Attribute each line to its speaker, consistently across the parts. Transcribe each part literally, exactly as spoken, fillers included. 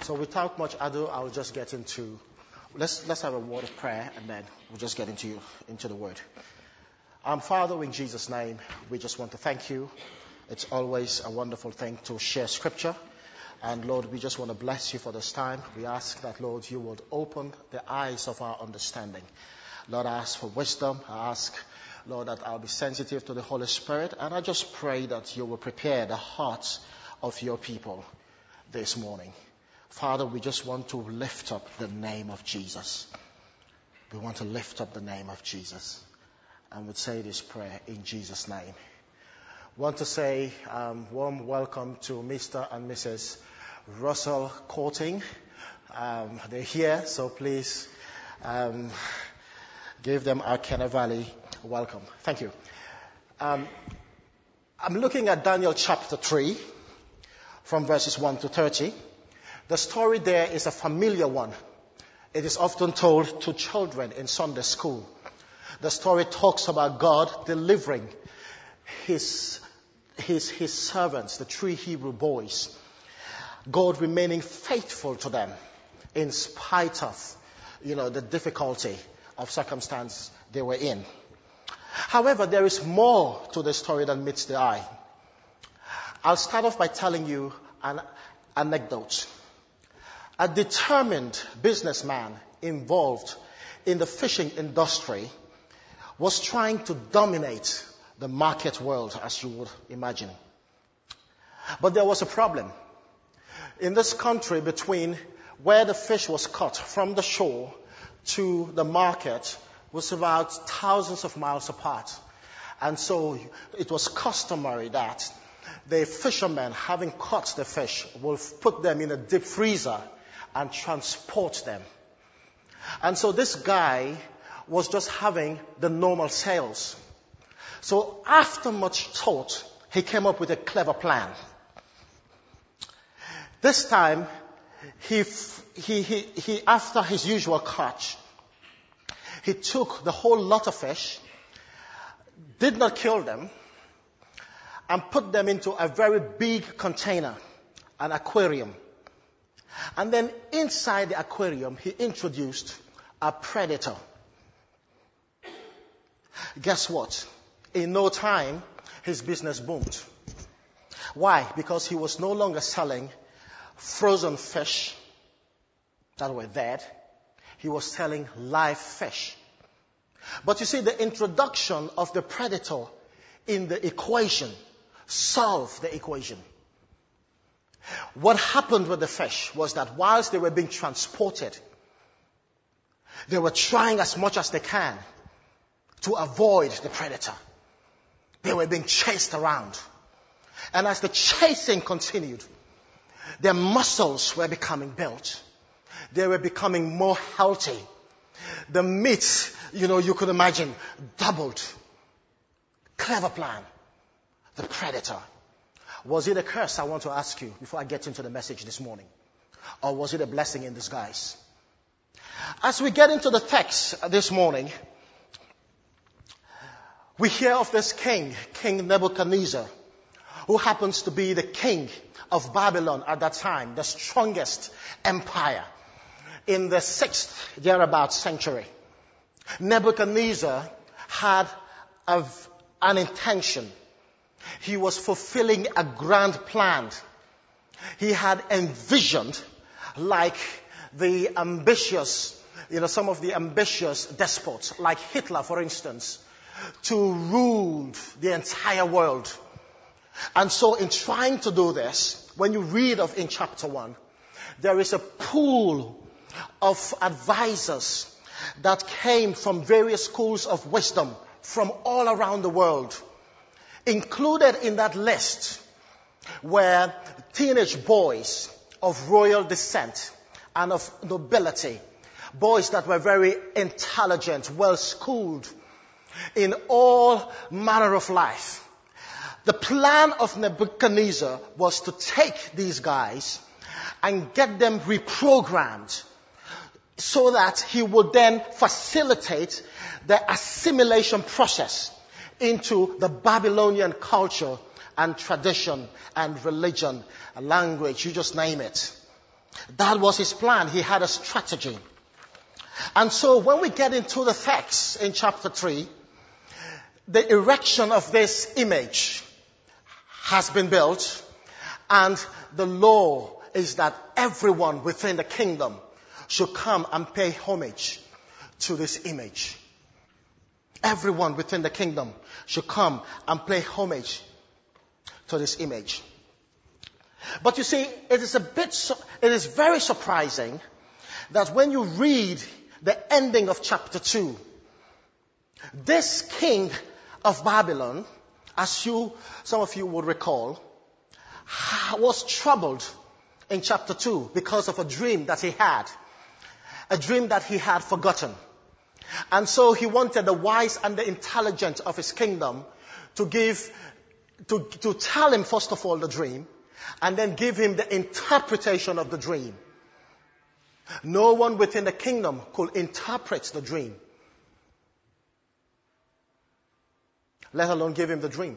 Speaker 1: So without much ado, I'll just get into, let's let's have a word of prayer, and then we'll just get into into the word. Um, Father, in Jesus' name, we just want to thank you. It's always a wonderful thing to share scripture. And Lord, we just want to bless you for this time. We ask that, Lord, you would open the eyes of our understanding. Lord, I ask for wisdom. I ask, Lord, that I'll be sensitive to the Holy Spirit. And I just pray that you will prepare the hearts of your people this morning. Father, we just want to lift up the name of Jesus. We want to lift up the name of Jesus. And we'd say this prayer in Jesus' name. Want to say um, warm welcome to Mister and Missus Russell Courting. Um, they're here, so please um, give them our Kenner Valley welcome. Thank you. Um, I'm looking at Daniel chapter three, from verses one to thirty. The story there is a familiar one. It is often told to children in Sunday school. The story talks about God delivering his, his, his servants, the three Hebrew boys. God remaining faithful to them in spite of, you know, the difficulty of circumstance they were in. However, there is more to the story than meets the eye. I'll start off by telling you an anecdote. A determined businessman involved in the fishing industry was trying to dominate the market world, as you would imagine. But there was a problem. In this country, between where the fish was caught from the shore to the market was about thousands of miles apart. And so it was customary that the fishermen, having caught the fish, will put them in a deep freezer and transport them. And so this guy was just having the normal sales. So after much thought, he came up with a clever plan. This time, he, he, he, he after his usual catch, he took the whole lot of fish, did not kill them, and put them into a very big container, an aquarium. And then inside the aquarium, he introduced a predator. Guess what? In no time, his business boomed. Why? Because he was no longer selling frozen fish that were dead. He was selling live fish. But you see, the introduction of the predator in the equation solved the equation. What happened with the fish was that whilst they were being transported, they were trying as much as they can to avoid the predator. They were being chased around. And as the chasing continued, their muscles were becoming built. They were becoming more healthy. The meat, you know, you could imagine, doubled. Clever plan. The predator. Was it a curse, I want to ask you, before I get into the message this morning? Or was it a blessing in disguise? As we get into the text this morning, we hear of this king, King Nebuchadnezzar, who happens to be the king of Babylon at that time, the strongest empire in the sixth thereabout century. Nebuchadnezzar had a, an intention. He was fulfilling a grand plan. He had envisioned, like the ambitious, you know, some of the ambitious despots, like Hitler, for instance, to rule the entire world. And so in trying to do this, when you read of in chapter one, there is a pool of advisors that came from various schools of wisdom from all around the world. Included in that list were teenage boys of royal descent and of nobility, boys that were very intelligent, well-schooled in all manner of life. The plan of Nebuchadnezzar was to take these guys and get them reprogrammed so that he would then facilitate the assimilation process into the Babylonian culture and tradition and religion, and language, you just name it. That was his plan. He had a strategy. And so when we get into the text in chapter three, the erection of this image has been built, and the law is that everyone within the kingdom should come and pay homage to this image. Everyone within the kingdom should come and pay homage to this image. But you see, it is a bit, su- it is very surprising that when you read the ending of chapter two, this king of Babylon, as you, some of you would recall, was troubled in chapter two because of a dream that he had. A dream that he had forgotten. And so he wanted the wise and the intelligent of his kingdom to give, to, to tell him first of all the dream, and then give him the interpretation of the dream. No one within the kingdom could interpret the dream, let alone give him the dream.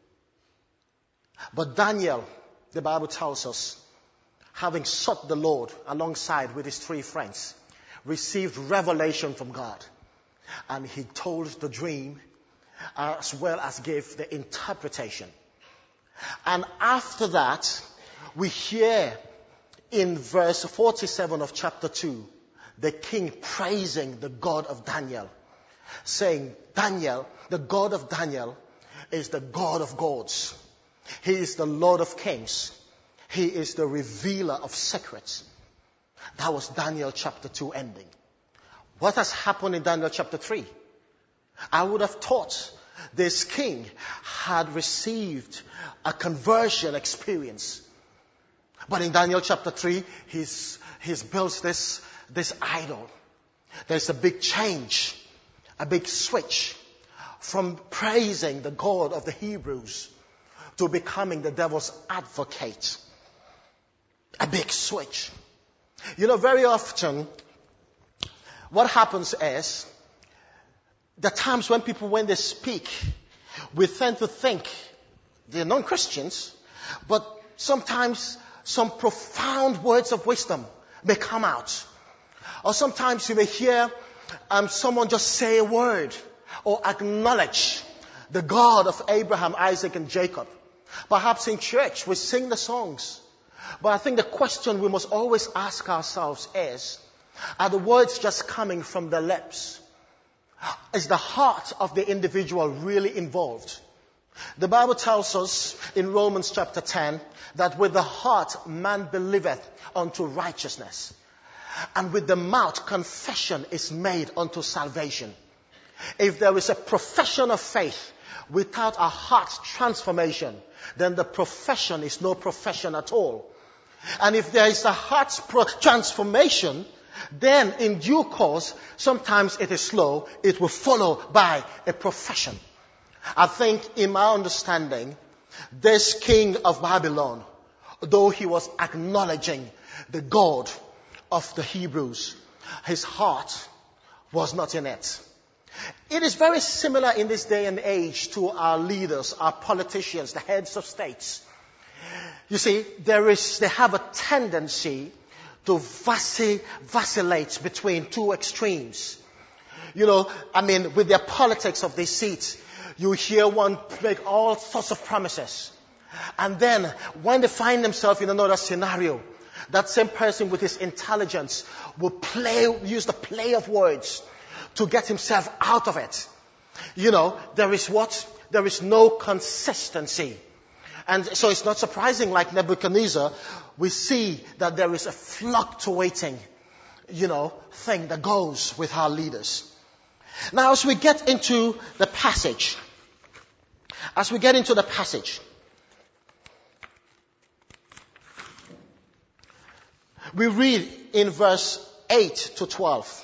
Speaker 1: But Daniel, the Bible tells us, having sought the Lord alongside with his three friends, received revelation from God. And he told the dream as well as gave the interpretation. And after that, we hear in verse forty-seven of chapter two, the king praising the God of Daniel, saying, Daniel, the God of Daniel, is the God of gods. He is the Lord of kings. He is the revealer of secrets. That was Daniel chapter two ending. What has happened in Daniel chapter three? I would have thought this king had received a conversion experience. But in Daniel chapter three, he's, he's built this, this idol. There's a big change, a big switch from praising the God of the Hebrews to becoming the devil's advocate. A big switch. You know, very often, what happens is, the times when people, when they speak, we tend to think they're non-Christians, but sometimes some profound words of wisdom may come out. Or sometimes you may hear um, someone just say a word or acknowledge the God of Abraham, Isaac, and Jacob. Perhaps in church we sing the songs. But I think the question we must always ask ourselves is, are the words just coming from the lips? Is the heart of the individual really involved? The Bible tells us in Romans chapter ten that with the heart man believeth unto righteousness, and with the mouth confession is made unto salvation. If there is a profession of faith without a heart transformation, then the profession is no profession at all. And if there is a heart pro- transformation, then in due course, sometimes it is slow, it will follow by a profession. I think in my understanding, this king of Babylon, though he was acknowledging the God of the Hebrews, his heart was not in it. It is very similar in this day and age to our leaders, our politicians, the heads of states. You see, there is, they have a tendency to vacil- vacillate between two extremes. You know, I mean, with their politics of their seats, you hear one make all sorts of promises. And then, when they find themselves in another scenario, that same person with his intelligence will play, use the play of words to get himself out of it. You know, there is what? There is no consistency. And so it's not surprising, like Nebuchadnezzar, we see that there is a fluctuating, you know, thing that goes with our leaders. Now, as we get into the passage, as we get into the passage, we read in verse eight to twelve.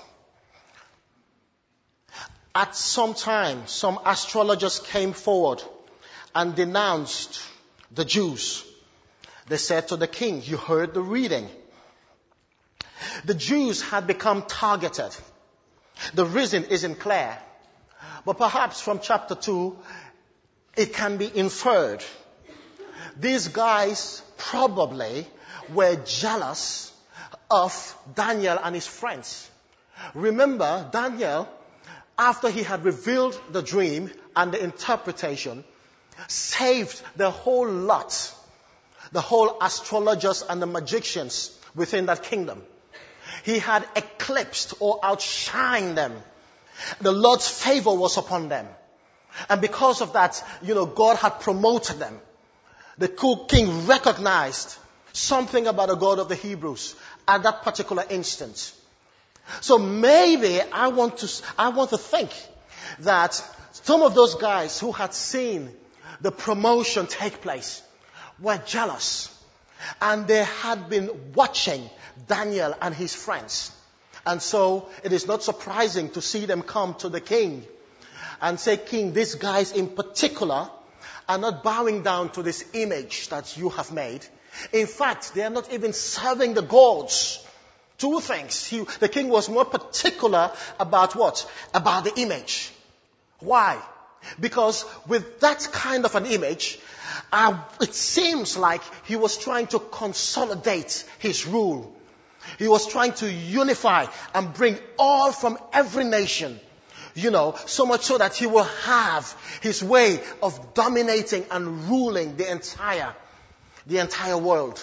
Speaker 1: At some time, some astrologers came forward and denounced the Jews. They said to the king, you heard the reading. The Jews had become targeted. The reason isn't clear. But perhaps from chapter two, it can be inferred. These guys probably were jealous of Daniel and his friends. Remember, Daniel, after he had revealed the dream and the interpretation, saved the whole lot, the whole astrologers and the magicians within that kingdom. He had eclipsed or outshined them. The Lord's favor was upon them. And because of that, you know, God had promoted them. The king recognized something about the God of the Hebrews at that particular instant. So maybe I want to, I want to think that some of those guys who had seen the promotion take place were jealous. And they had been watching Daniel and his friends. And so it is not surprising to see them come to the king and say, King, these guys in particular are not bowing down to this image that you have made. In fact, they are not even serving the gods. Two things. He, the king was more particular about what? About the image. Why? Because with that kind of an image, uh, it seems like he was trying to consolidate his rule. He was trying to unify and bring all from every nation. You know, so much so that he will have his way of dominating and ruling the entire, the entire world.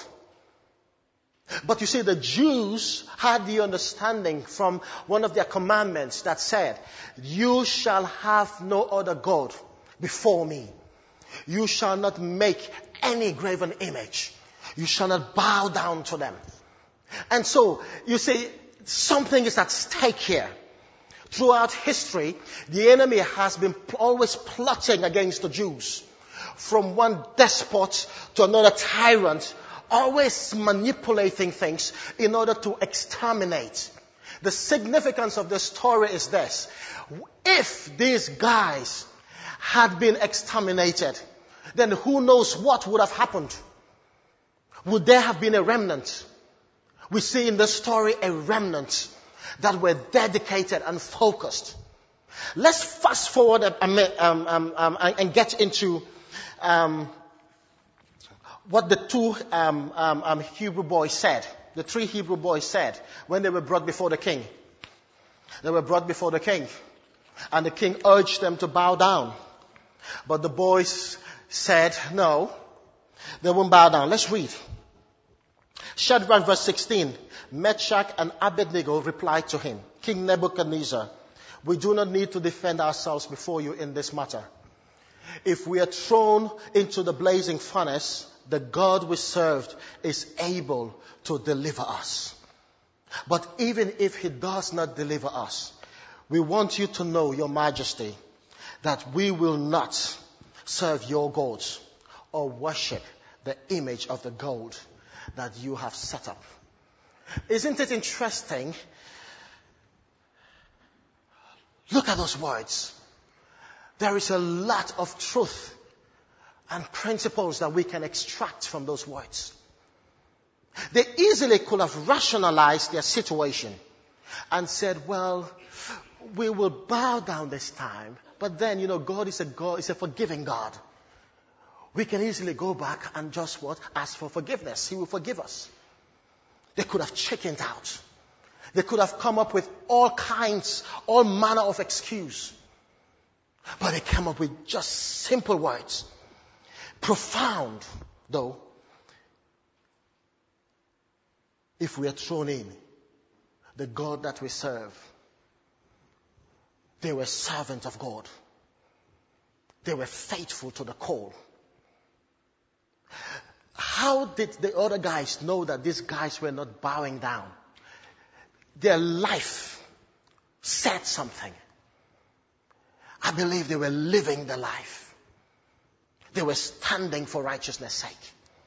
Speaker 1: But you see, the Jews had the understanding from one of their commandments that said, you shall have no other God before me. You shall not make any graven image. You shall not bow down to them. And so, you see, something is at stake here. Throughout history, the enemy has been always plotting against the Jews. From one despot to another tyrant, always manipulating things in order to exterminate. The significance of the story is this. If these guys had been exterminated, then who knows what would have happened? Would there have been a remnant? We see in the story a remnant that were dedicated and focused. Let's fast forward um, um, um, and get into um, what the two um, um, um, Hebrew boys said. The three Hebrew boys said when they were brought before the king. They were brought before the king. And the king urged them to bow down. But the boys said, no, they won't bow down. Let's read. Shadrach verse sixteen. Meshach and Abednego replied to him, King Nebuchadnezzar, we do not need to defend ourselves before you in this matter. If we are thrown into the blazing furnace, the God we served is able to deliver us. But even if he does not deliver us, we want you to know, Your Majesty, that we will not serve your gods or worship the image of the gold that you have set up. Isn't it interesting? Look at those words. There is a lot of truth and principles that we can extract from those words. They easily could have rationalized their situation and said, well, we will bow down this time, but then, you know, God is a God, is a forgiving God. We can easily go back and just what? Ask for forgiveness. He will forgive us. They could have chickened out. They could have come up with all kinds, all manner of excuse. But they came up with just simple words. Profound, though. If we are thrown in, the God that we serve, they were servants of God. They were faithful to the call. How did the other guys know that these guys were not bowing down? Their life said something. I believe they were living the life. They were standing for righteousness' sake.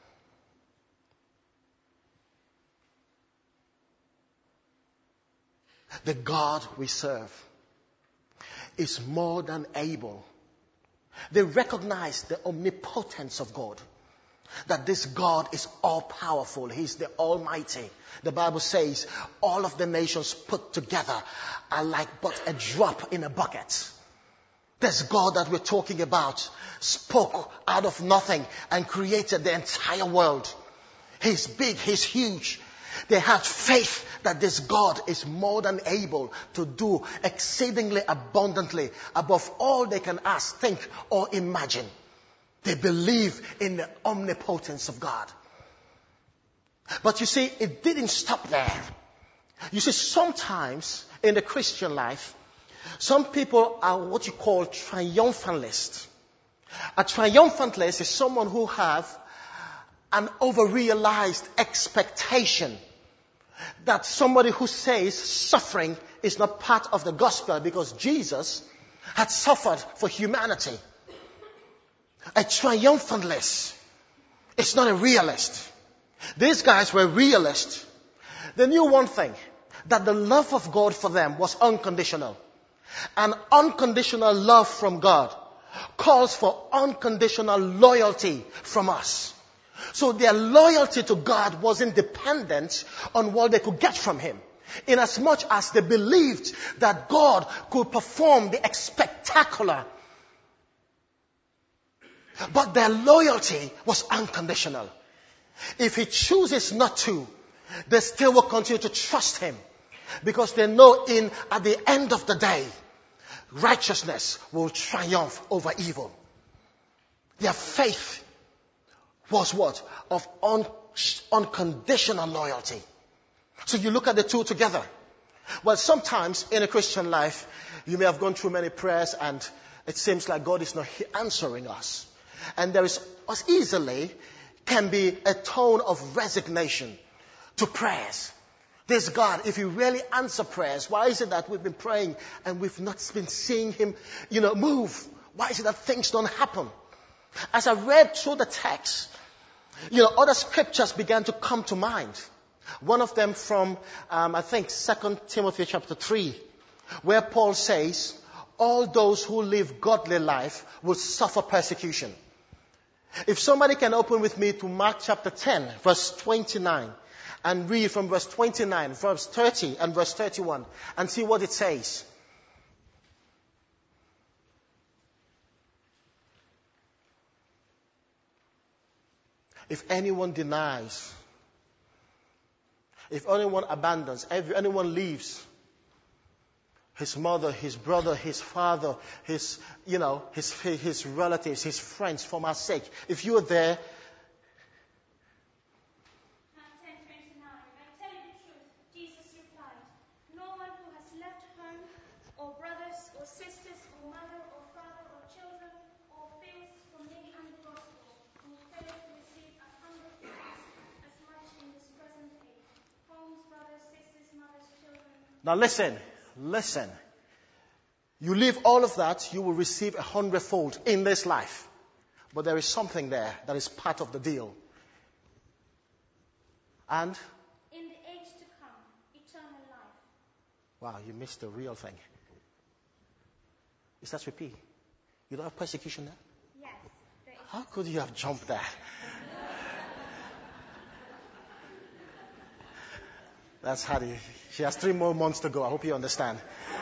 Speaker 1: The God we serve is more than able. They recognize the omnipotence of God. That this God is all-powerful. He's the Almighty. The Bible says all of the nations put together are like but a drop in a bucket. This God that we're talking about spoke out of nothing and created the entire world. He's big. He's huge. They had faith that this God is more than able to do exceedingly abundantly above all they can ask, think, or imagine. They believe in the omnipotence of God. But you see, it didn't stop there. You see, sometimes in the Christian life, some people are what you call triumphalists. A triumphalist is someone who has an overrealized expectation that somebody who says suffering is not part of the gospel because Jesus had suffered for humanity. A triumphalist is not a realist. These guys were realists. They knew one thing, that the love of God for them was unconditional. And unconditional love from God calls for unconditional loyalty from us. So their loyalty to God wasn't dependent on what they could get from Him. Inasmuch as they believed that God could perform the spectacular. But their loyalty was unconditional. If He chooses not to, they still will continue to trust Him. Because they know in at the end of the day, righteousness will triumph over evil. Their faith was what? Of un- unconditional loyalty. So you look at the two together. Well, sometimes in a Christian life, you may have gone through many prayers and it seems like God is not answering us. And there is as easily can be a tone of resignation to prayers. This God, if He really answer prayers, why is it that we've been praying and we've not been seeing Him, you know, move? Why is it that things don't happen? As I read through the text, you know, other scriptures began to come to mind. One of them from, um, I think, Second Timothy chapter three, where Paul says, all those who live godly life will suffer persecution. If somebody can open with me to Mark chapter ten, verse twenty-nine, and read from verse twenty-nine, verse thirty, and verse thirty-one, and see what it says. If anyone denies, if anyone abandons, if anyone leaves his mother, his brother, his father, his, you know, his, his relatives, his friends for my sake, if you are there, now listen, listen. You leave all of that, you will receive a hundredfold in this life. But there is something there that is part of the deal. And?
Speaker 2: In the age to come, eternal life.
Speaker 1: Wow, you missed the real thing. Is that repeat? You don't have persecution there?
Speaker 2: Yes. There is.
Speaker 1: How could you have jumped there? That's Hattie. She has three more months to go. I hope you understand.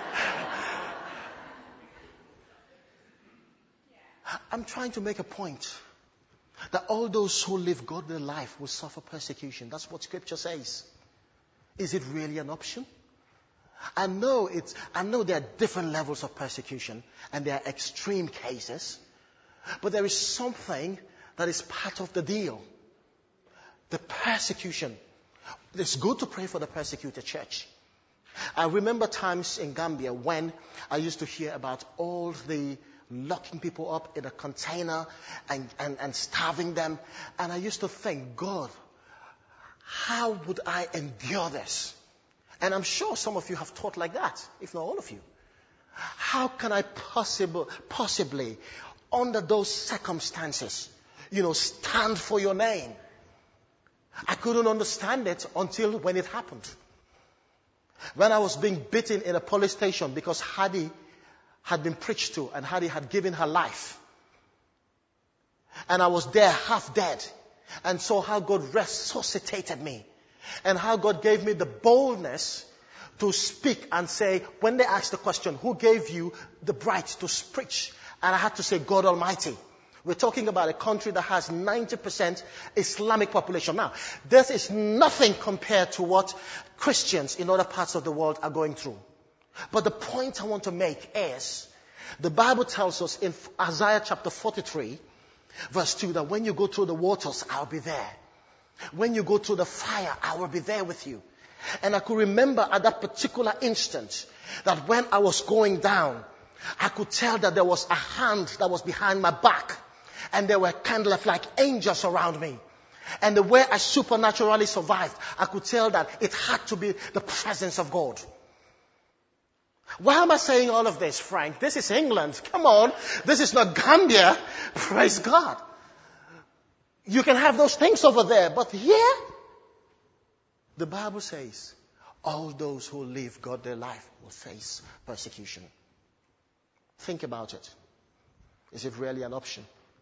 Speaker 1: I'm trying to make a point that all those who live godly life will suffer persecution. That's what Scripture says. Is it really an option? I know it's. I know there are different levels of persecution and there are extreme cases, but there is something that is part of the deal. The persecution. It's good to pray for the persecuted church. I remember times in Gambia when I used to hear about all the locking people up in a container and, and, and starving them. And I used to think, God, how would I endure this? And I'm sure some of you have thought like that, if not all of you. How can I possible, possibly, under those circumstances, you know, stand for your name? I couldn't understand it until when it happened. When I was being beaten in a police station because Hadi had been preached to and Hadi had given her life. And I was there half dead. And saw how God resuscitated me. And how God gave me the boldness to speak and say, when they asked the question, who gave you the right to preach? And I had to say, God Almighty. We're talking about a country that has ninety percent Islamic population. Now, this is nothing compared to what Christians in other parts of the world are going through. But the point I want to make is, the Bible tells us in Isaiah chapter forty-three, verse two, that when you go through the waters, I'll be there. When you go through the fire, I will be there with you. And I could remember at that particular instant that when I was going down, I could tell that there was a hand that was behind my back. And there were kind of like angels around me. And the way I supernaturally survived, I could tell that it had to be the presence of God. Why am I saying all of this, Frank? This is England. Come on. This is not Gambia. Praise God. You can have those things over there. But here, the Bible says, all those who live godly life will face persecution. Think about it. Is it really an option?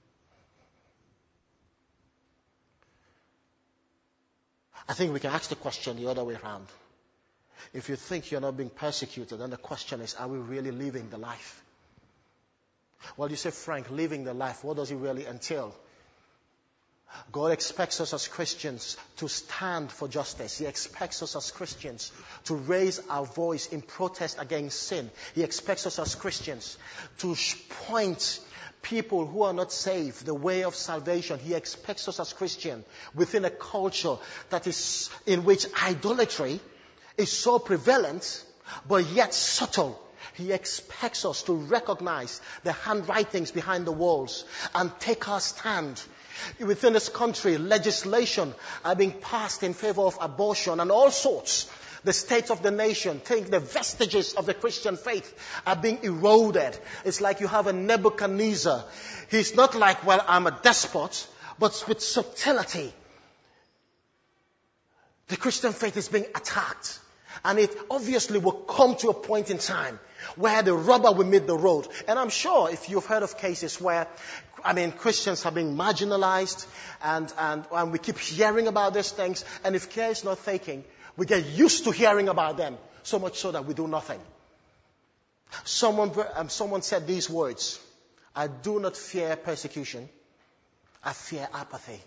Speaker 1: I think we can ask the question the other way around. If you think you're not being persecuted, then the question is, are we really living the life? Well, you say, Frank, living the life, what does it really entail? God expects us as Christians to stand for justice. He expects us as Christians to raise our voice in protest against sin. He expects us as Christians to point people who are not saved the way of salvation. He expects us as Christians within a culture that is in which idolatry is so prevalent but yet subtle. He expects us to recognize the handwritings behind the walls and take our stand. Within this country, legislation are being passed in favor of abortion and all sorts. The state of the nation, think the vestiges of the Christian faith are being eroded. It's like you have a Nebuchadnezzar. He's not like, well, I'm a despot, but with subtlety. The Christian faith is being attacked. And it obviously will come to a point in time where the rubber will meet the road. And I'm sure if you've heard of cases where, I mean, Christians are being marginalized and, and, and we keep hearing about these things. And if care is not taken, we get used to hearing about them, so much so that we do nothing. Someone, um, someone said these words, I do not fear persecution, I fear apathy.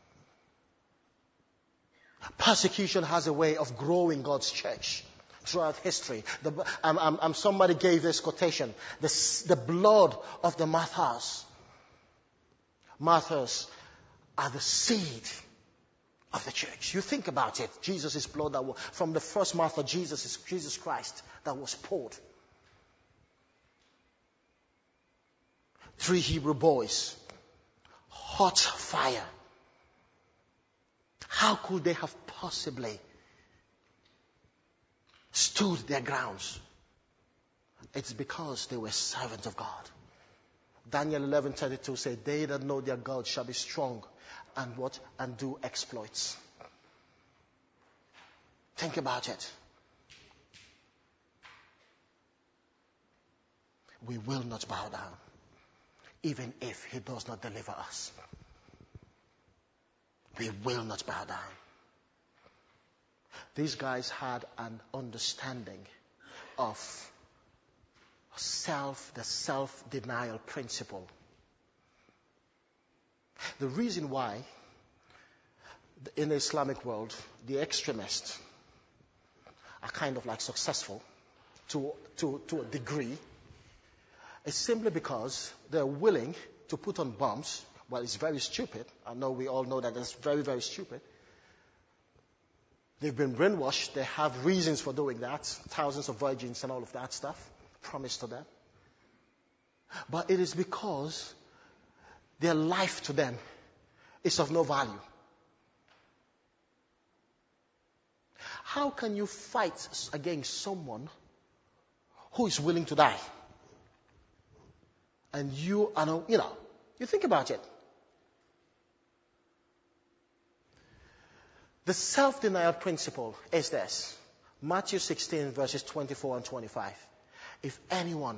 Speaker 1: Persecution has a way of growing God's church throughout history. The, um, um, um, somebody gave this quotation, the, the blood of the martyrs. Martyrs are the seed of the church. You think about it. Jesus' blood that was, from the first martyr, Jesus is Jesus Christ, that was poured. Three Hebrew boys, hot fire. How could they have possibly stood their grounds? It's because they were servants of God. Daniel eleven thirty-two said, they that know their God shall be strong and what? And do exploits. Think about it. We will not bow down, even if he does not deliver us. We will not bow down. These guys had an understanding of self, the self-denial principle. The reason why in the Islamic world, the extremists are kind of like successful to, to, to a degree is simply because they're willing to put on bombs. Well, it's very stupid. I know we all know that it's very, very stupid. They've been brainwashed. They have reasons for doing that. Thousands of virgins and all of that stuff promised to them. But it is because their life to them is of no value. How can you fight against someone who is willing to die? And you are, no, you know, you think about it. The self-denial principle is this. Matthew sixteen, verses twenty-four and twenty-five. If anyone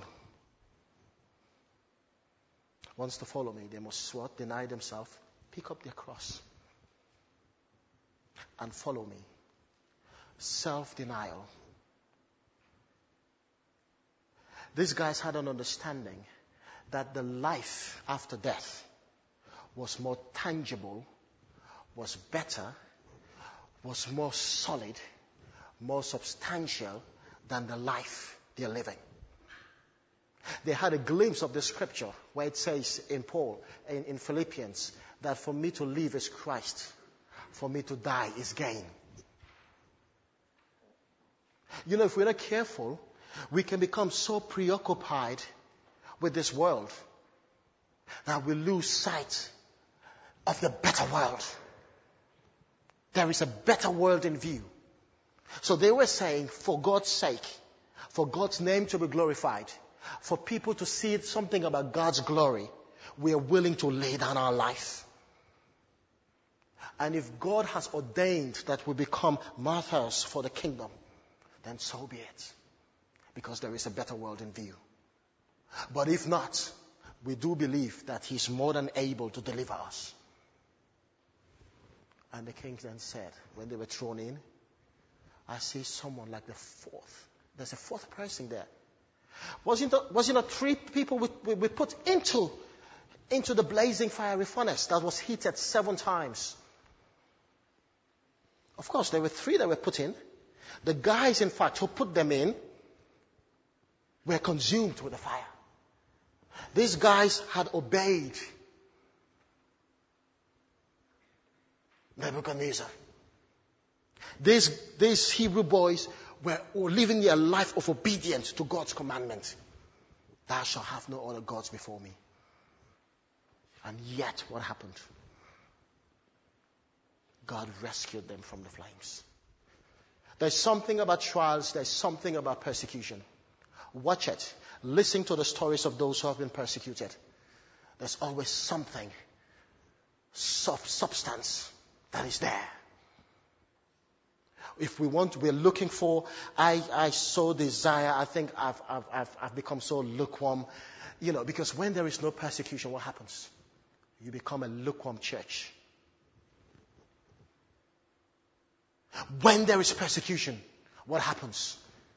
Speaker 1: wants to follow me, they must what? Deny themselves, pick up their cross, and follow me. Self-denial. These guys had an understanding that the life after death was more tangible, was better, was more solid, more substantial than the life they're living. They had a glimpse of the scripture where it says in Paul, in, in Philippians, that for me to live is Christ, for me to die is gain. You know, if we're not careful, we can become so preoccupied with this world that we lose sight of the better world. There is a better world in view. So they were saying, for God's sake, for God's name to be glorified, for people to see something about God's glory, we are willing to lay down our life. And if God has ordained that we become martyrs for the kingdom, then so be it. Because there is a better world in view. But if not, we do believe that He's more than able to deliver us. And the king then said, when they were thrown in, I see someone like the fourth. There's a fourth person there. Wasn't it, wasn't it three people we, we, we put into, into the blazing fiery furnace that was heated seven times? Of course, there were three that were put in. The guys, in fact, who put them in were consumed with the fire. These guys had obeyed Nebuchadnezzar. These, these Hebrew boys were living their life of obedience to God's commandment. Thou shalt have no other gods before me. And yet, what happened? God rescued them from the flames. There's something about trials. There's something about persecution. Watch it. Listen to the stories of those who have been persecuted. There's always something, sub- substance that is there. If we want, we're looking for, I, I so desire, I think I've, I've, I've, I've become so lukewarm. You know, because when there is no persecution, what happens? You become a lukewarm church. When there is persecution, what happens?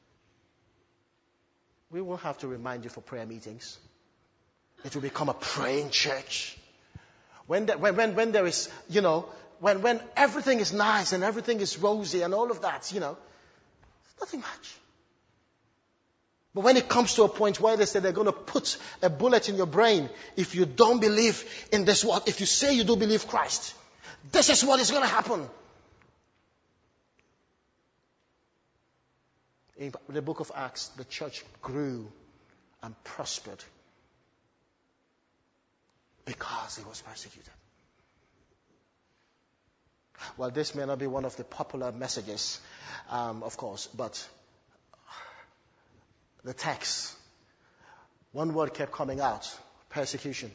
Speaker 1: We won't have to remind you for prayer meetings. It will become a praying church. When, the, when, when, when there is, you know, when, when everything is nice and everything is rosy and all of that, you know, it's nothing much. But when it comes to a point where they say they're going to put a bullet in your brain, if you don't believe in this word, if you say you do believe Christ, this is what is going to happen. In the book of Acts, the church grew and prospered because it was persecuted. Well, this may not be one of the popular messages, um, of course, but the text, one word kept coming out, persecution.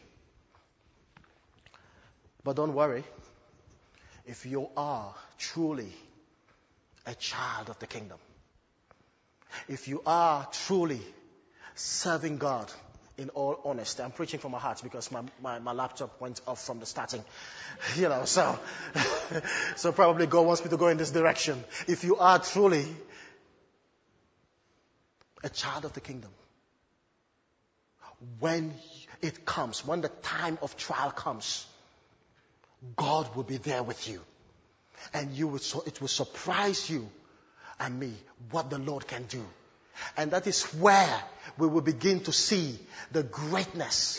Speaker 1: But don't worry, if you are truly a child of the kingdom, if you are truly serving God in all honesty, I'm preaching from my heart because my, my, my laptop went off from the starting, you know, so, so probably God wants me to go in this direction. If you are truly a child of the kingdom, when it comes, when the time of trial comes, God will be there with you. And you will, so it will surprise you and me what the Lord can do. And that is where we will begin to see the greatness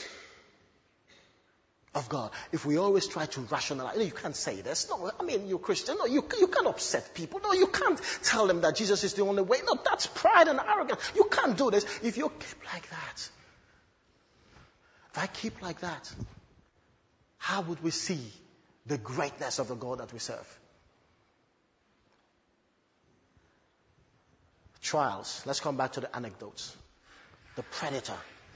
Speaker 1: of God. If we always try to rationalize, you, know, you can't say this. No, I mean, you're Christian. No, you, you can't upset people. No, you can't tell them that Jesus is the only way. No, that's pride and arrogance. You can't do this. If you keep like that, if I keep like that, how would we see the greatness of the God that we serve? Trials. Let's come back to the anecdotes. The predator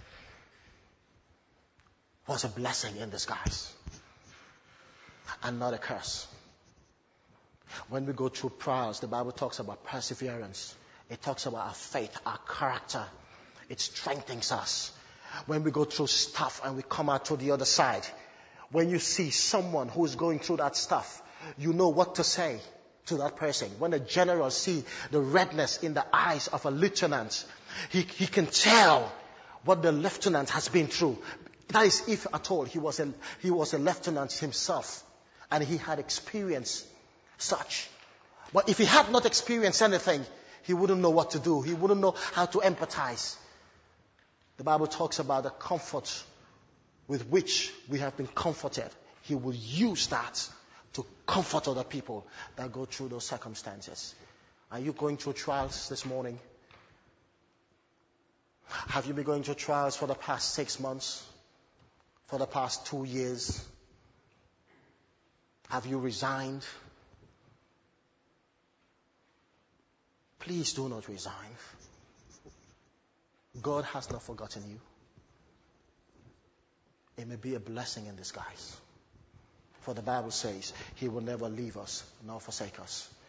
Speaker 1: was a blessing in disguise and not a curse. When we go through trials, the Bible talks about perseverance. It talks about our faith, our character. It strengthens us. When we go through stuff and we come out to the other side, when you see someone who is going through that stuff, you know what to say to that person. When a general see the redness in the eyes of a lieutenant, he, he can tell what the lieutenant has been through. That is, if at all, he was a, he was a lieutenant himself, and he had experienced such. But if he had not experienced anything, he wouldn't know what to do. He wouldn't know how to empathize. The Bible talks about the comfort with which we have been comforted. He will use that to comfort other people that go through those circumstances. Are you going through trials this morning? Have you been going through trials for the past six months? For the past two years? Have you resigned? Please do not resign. God has not forgotten you. It may be a blessing in disguise. For the Bible says He will never leave us nor forsake us.